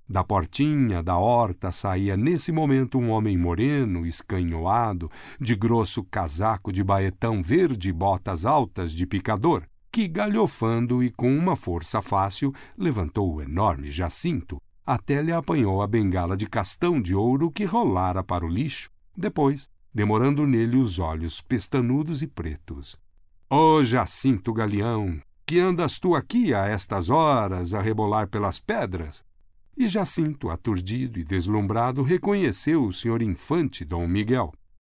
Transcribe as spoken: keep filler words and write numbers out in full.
Da portinha da horta saía nesse momento um homem moreno, escanhoado, de grosso casaco de baetão verde e botas altas de picador, que, galhofando e com uma força fácil, levantou o enorme Jacinto, até lhe apanhou a bengala de castão de ouro que rolara para o lixo, depois, demorando nele os olhos pestanudos e pretos. Ô Jacinto Galeão, que andas tu aqui a estas horas a rebolar pelas pedras? E Jacinto, aturdido e deslumbrado, reconheceu o senhor infante Dom Miguel.